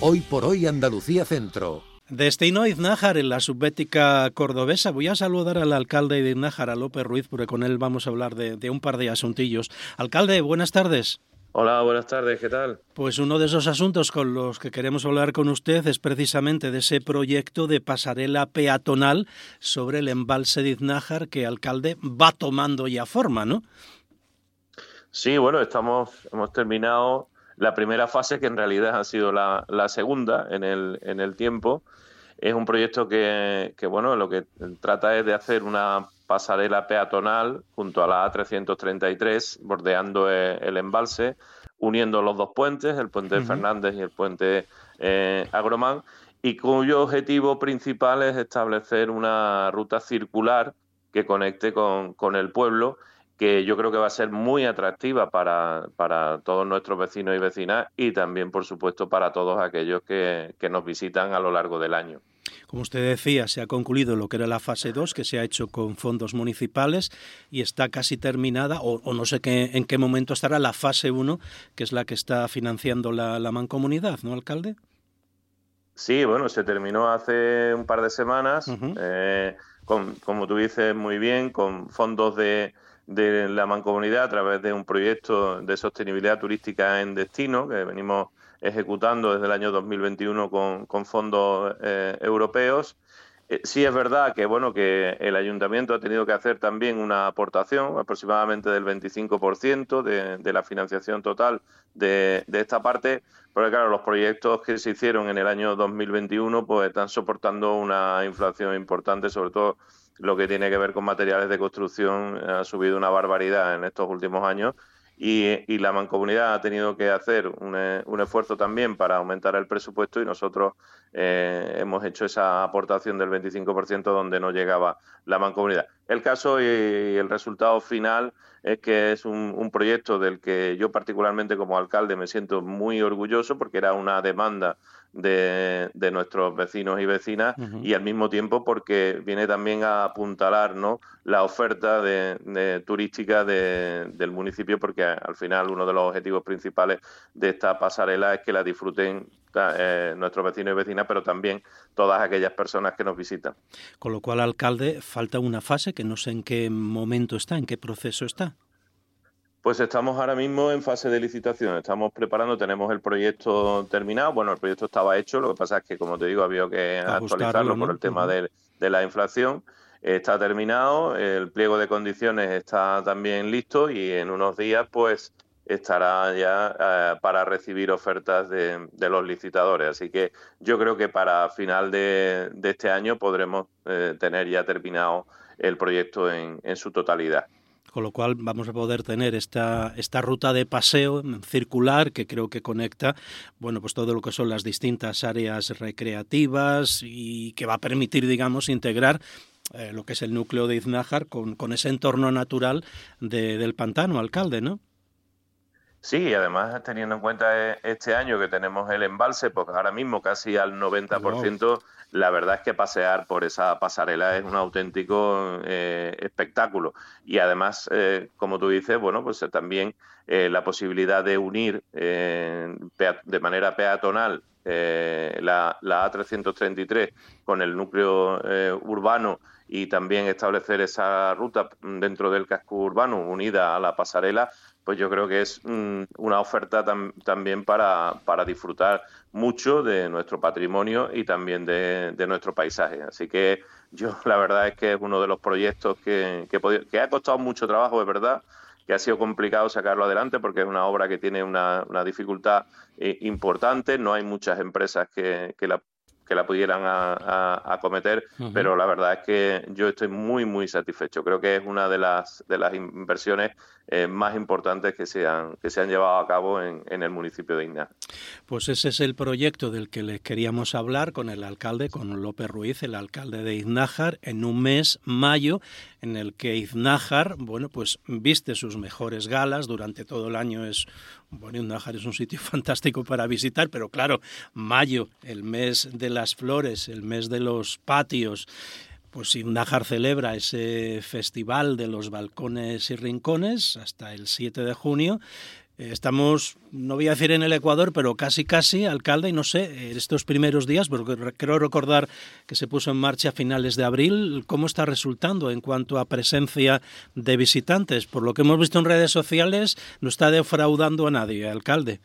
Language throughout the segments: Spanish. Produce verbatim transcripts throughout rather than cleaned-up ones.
Hoy por hoy Andalucía Centro. Destino Iznájar, en la subbética cordobesa. Voy a saludar al alcalde de Iznájar, a López Ruiz, porque con él vamos a hablar de, de un par de asuntillos. Alcalde, buenas tardes. Hola, buenas tardes, ¿qué tal? Pues uno de esos asuntos con los que queremos hablar con usted es precisamente de ese proyecto de pasarela peatonal sobre el embalse de Iznájar que, alcalde, va tomando ya forma, ¿no? Sí, bueno, estamos, hemos terminado la primera fase, que en realidad ha sido la, la segunda en el, en el tiempo. Es un proyecto que, que, bueno, lo que trata es de hacer una pasarela peatonal junto a la A trescientos treinta y tres, bordeando el embalse, uniendo los dos puentes, el puente uh-huh. Fernández y el puente eh, Agromán, y cuyo objetivo principal es establecer una ruta circular que conecte con, con el pueblo, que yo creo que va a ser muy atractiva para, para todos nuestros vecinos y vecinas y también, por supuesto, para todos aquellos que, que nos visitan a lo largo del año. Como usted decía, se ha concluido lo que era la fase dos, que se ha hecho con fondos municipales y está casi terminada, o, o no sé qué, en qué momento estará la fase uno, que es la que está financiando la, la Mancomunidad, ¿no, alcalde? Sí, bueno, se terminó hace un par de semanas, uh-huh. eh, con, como tú dices muy bien, con fondos de... de la Mancomunidad a través de un proyecto de sostenibilidad turística en destino que venimos ejecutando desde el año dos mil veintiuno con, con fondos eh, europeos. Eh, sí es verdad que bueno que el Ayuntamiento ha tenido que hacer también una aportación aproximadamente del veinticinco por ciento de, de la financiación total de, de esta parte, porque claro, los proyectos que se hicieron en el año dos mil veintiuno pues están soportando una inflación importante, sobre todo lo que tiene que ver con materiales de construcción ha subido una barbaridad en estos últimos años y, y la Mancomunidad ha tenido que hacer un, un esfuerzo también para aumentar el presupuesto y nosotros eh, hemos hecho esa aportación del veinticinco por ciento donde no llegaba la Mancomunidad. El caso y, y el resultado final es que es un, un proyecto del que yo particularmente como alcalde me siento muy orgulloso porque era una demanda de, de nuestros vecinos y vecinas uh-huh. y al mismo tiempo porque viene también a apuntalar, ¿no?, la oferta de, de turística de, del municipio, porque al final uno de los objetivos principales de esta pasarela es que la disfruten eh, nuestros vecinos y vecinas, pero también todas aquellas personas que nos visitan. Con lo cual, alcalde, falta una fase que no sé en qué momento está, en qué proceso está. Pues estamos ahora mismo en fase de licitación, estamos preparando, tenemos el proyecto terminado, bueno, el proyecto estaba hecho, lo que pasa es que, como te digo, había que Ajustarlo, actualizarlo, ¿no?, por el tema uh-huh. de, de la inflación. Está terminado, el pliego de condiciones está también listo y en unos días pues estará ya eh, para recibir ofertas de, de los licitadores. Así que yo creo que para final de, de este año podremos eh, tener ya terminado el proyecto en, en su totalidad. Con lo cual vamos a poder tener esta, esta ruta de paseo circular que creo que conecta, bueno, pues todo lo que son las distintas áreas recreativas y que va a permitir, digamos, integrar eh, lo que es el núcleo de Iznájar con, con ese entorno natural de, del pantano, alcalde, ¿no? Sí, y además teniendo en cuenta este año que tenemos el embalse, pues ahora mismo casi al noventa por ciento, wow. La verdad es que pasear por esa pasarela es un auténtico eh, espectáculo. Y además, eh, como tú dices, bueno, pues también eh, la posibilidad de unir eh, de manera peatonal eh, la, la A trescientos treinta y tres con el núcleo eh, urbano y también establecer esa ruta dentro del casco urbano unida a la pasarela, pues yo creo que es mm, una oferta tam, también para, para disfrutar mucho de nuestro patrimonio y también de, de nuestro paisaje. Así que yo la verdad es que es uno de los proyectos que, que, que ha costado mucho trabajo, es verdad, que ha sido complicado sacarlo adelante porque es una obra que tiene una, una dificultad eh, importante, no hay muchas empresas que, que la que la pudieran a, a, acometer, uh-huh. pero la verdad es que yo estoy muy, muy satisfecho. Creo que es una de las de las inversiones eh, más importantes que se han, que se han llevado a cabo en, en el municipio de Iznájar. Pues ese es el proyecto del que les queríamos hablar con el alcalde, con López Ruiz, el alcalde de Iznájar, en un mes, mayo, en el que Iznájar, bueno, pues viste sus mejores galas, durante todo el año es, bueno, Iznájar es un sitio fantástico para visitar, pero claro, mayo, el mes de las flores, el mes de los patios, pues Iznájar celebra ese festival de los balcones y rincones hasta el siete de junio, Estamos, no voy a decir en el Ecuador, pero casi casi, alcalde, y no sé, estos primeros días, porque creo recordar que se puso en marcha a finales de abril, ¿cómo está resultando en cuanto a presencia de visitantes? Por lo que hemos visto en redes sociales, no está defraudando a nadie, alcalde.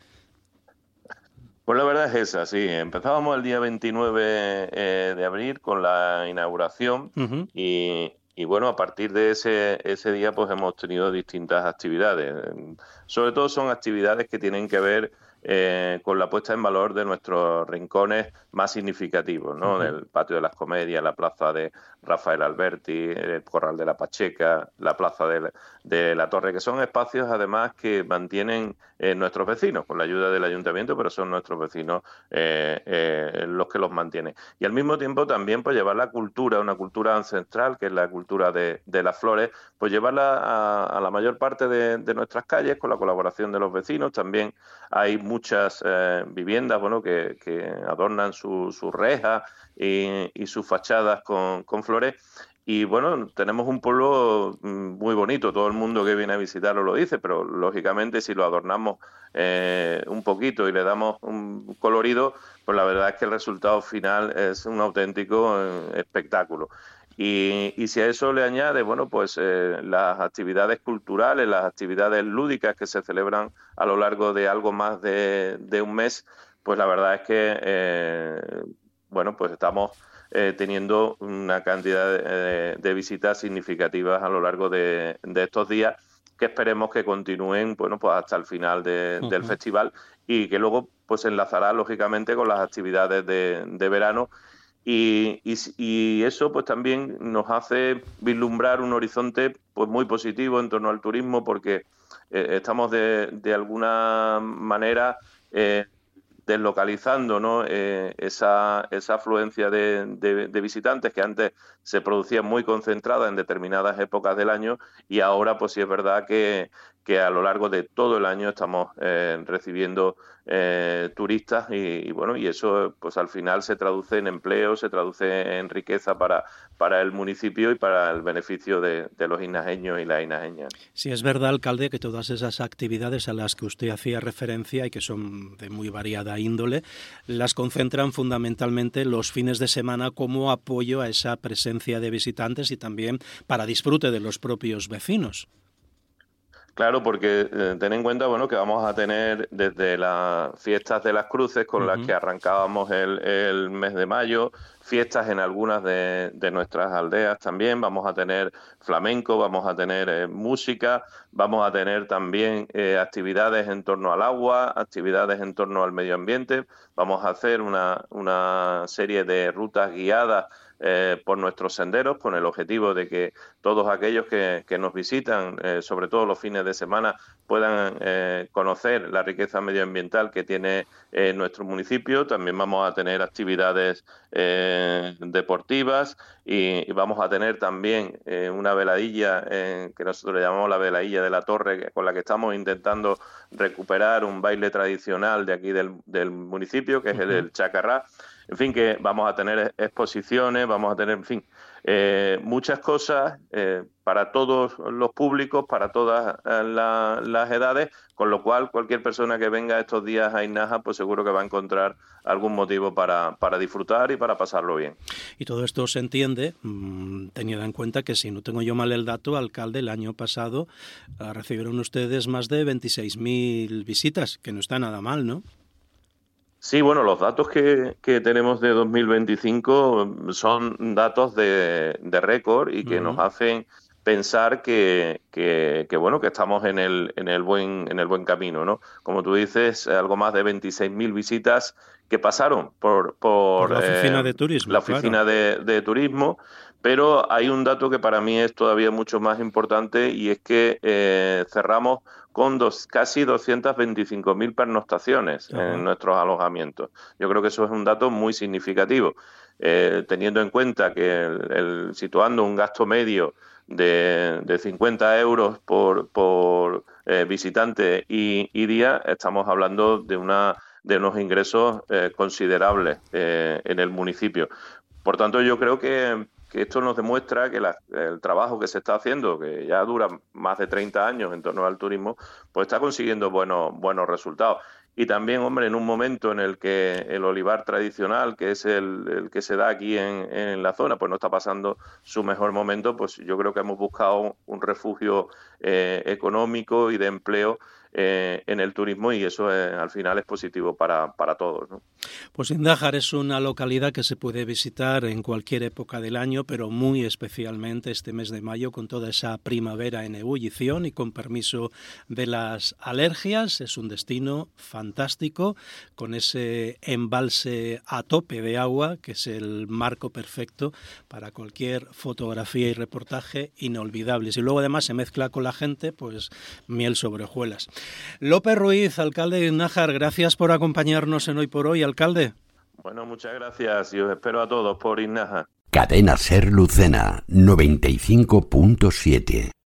Pues la verdad es esa, sí. Empezábamos el día veintinueve eh, de abril con la inauguración uh-huh. y... Y bueno, a partir de ese, ese día pues hemos tenido distintas actividades. Sobre todo son actividades que tienen que ver eh, con la puesta en valor de nuestros rincones más significativos, ¿no? Uh-huh. El Patio de las Comedias, la Plaza de Rafael Alberti, el Corral de la Pacheca, la Plaza de la, de la Torre, que son espacios además que mantienen eh, nuestros vecinos, con la ayuda del ayuntamiento, pero son nuestros vecinos eh, eh, los que los mantienen. Y al mismo tiempo también pues llevar la cultura, una cultura ancestral, que es la cultura de, de las flores, pues llevarla a, a la mayor parte de, de nuestras calles con la colaboración de los vecinos. También hay muchas eh, viviendas bueno, que, que adornan sus su rejas y, y sus fachadas con, con flores. Y bueno, tenemos un pueblo muy bonito, todo el mundo que viene a visitarlo lo dice, pero lógicamente si lo adornamos eh, un poquito y le damos un colorido, pues la verdad es que el resultado final es un auténtico eh, espectáculo. Y, y si a eso le añade, bueno, pues eh, las actividades culturales, las actividades lúdicas que se celebran a lo largo de algo más de, de un mes, pues la verdad es que, eh, bueno, pues estamos eh, teniendo una cantidad de, de visitas significativas a lo largo de, de estos días, que esperemos que continúen, bueno, pues hasta el final de, uh-huh. del festival y que luego pues enlazará lógicamente con las actividades de, de verano. Y, y, y eso pues también nos hace vislumbrar un horizonte pues muy positivo en torno al turismo, porque eh, estamos de, de alguna manera eh, deslocalizando, ¿no? eh, esa, esa afluencia de, de, de visitantes que antes se producía muy concentrada en determinadas épocas del año, y ahora pues sí es verdad que, que a lo largo de todo el año estamos eh, recibiendo eh, turistas y, y bueno, y eso pues al final se traduce en empleo, se traduce en riqueza para, para el municipio y para el beneficio de, de los inajeños y las inajeñas. Sí, es verdad, alcalde, que todas esas actividades a las que usted hacía referencia y que son de muy variada índole, las concentran fundamentalmente los fines de semana como apoyo a esa presencia de visitantes y también para disfrute de los propios vecinos. Claro, porque eh, ten en cuenta bueno, que vamos a tener desde las fiestas de las cruces con uh-huh. las que arrancábamos el, el mes de mayo, fiestas en algunas de, de nuestras aldeas también, vamos a tener flamenco, vamos a tener eh, música, vamos a tener también eh, actividades en torno al agua, actividades en torno al medio ambiente, vamos a hacer una, una serie de rutas guiadas Eh, por nuestros senderos, con el objetivo de que todos aquellos que, que nos visitan, eh, sobre todo los fines de semana, puedan eh, conocer la riqueza medioambiental que tiene eh, nuestro municipio. También vamos a tener actividades eh, deportivas y, y vamos a tener también eh, una veladilla eh, que nosotros le llamamos la veladilla de la Torre, que, con la que estamos intentando recuperar un baile tradicional de aquí del, del municipio, que es uh-huh. el, el chacarrá. En fin, que vamos a tener exposiciones, vamos a tener, en fin, eh, muchas cosas eh, para todos los públicos, para todas la, las edades, con lo cual cualquier persona que venga estos días a Innaja, pues seguro que va a encontrar algún motivo para, para disfrutar y para pasarlo bien. Y todo esto se entiende, mmm, teniendo en cuenta que, si no tengo yo mal el dato, alcalde, el año pasado uh, recibieron ustedes más de veintiséis mil visitas, que no está nada mal, ¿no? Sí, bueno, los datos que, que tenemos de dos mil veinticinco son datos de, de récord y que uh-huh. nos hacen pensar que, que, que bueno que estamos en el en el buen en el buen camino, ¿no? Como tú dices, algo más de veintiséis mil visitas que pasaron por por, por la oficina eh, de turismo, la oficina claro. de, de turismo. Pero hay un dato que para mí es todavía mucho más importante, y es que eh, cerramos con dos, casi doscientas veinticinco mil pernoctaciones uh-huh. en nuestros alojamientos. Yo creo que eso es un dato muy significativo, eh, teniendo en cuenta que el, el, situando un gasto medio de, de cincuenta euros por, por eh, visitante y, y día, estamos hablando de, una, de unos ingresos eh, considerables eh, en el municipio. Por tanto, yo creo que que esto nos demuestra que la, el trabajo que se está haciendo, que ya dura más de treinta años en torno al turismo, pues está consiguiendo buenos, buenos resultados. Y también, hombre, en un momento en el que el olivar tradicional, que es el, el que se da aquí en, en la zona, pues no está pasando su mejor momento, pues yo creo que hemos buscado un refugio eh, económico y de empleo eh, en el turismo, y eso eh, al final es positivo para, para todos, ¿no? Pues Indájar es una localidad que se puede visitar en cualquier época del año, pero muy especialmente este mes de mayo, con toda esa primavera en ebullición y con permiso de las alergias. Es un destino fantástico, con ese embalse a tope de agua, que es el marco perfecto para cualquier fotografía y reportaje inolvidables. Y luego además se mezcla con la gente, pues miel sobre hojuelas. López Ruiz, alcalde de Indájar, gracias por acompañarnos en Hoy por Hoy, alcalde. Bueno, muchas gracias y os espero a todos por Indájar. Cadena Ser Lucena, noventa y cinco punto siete.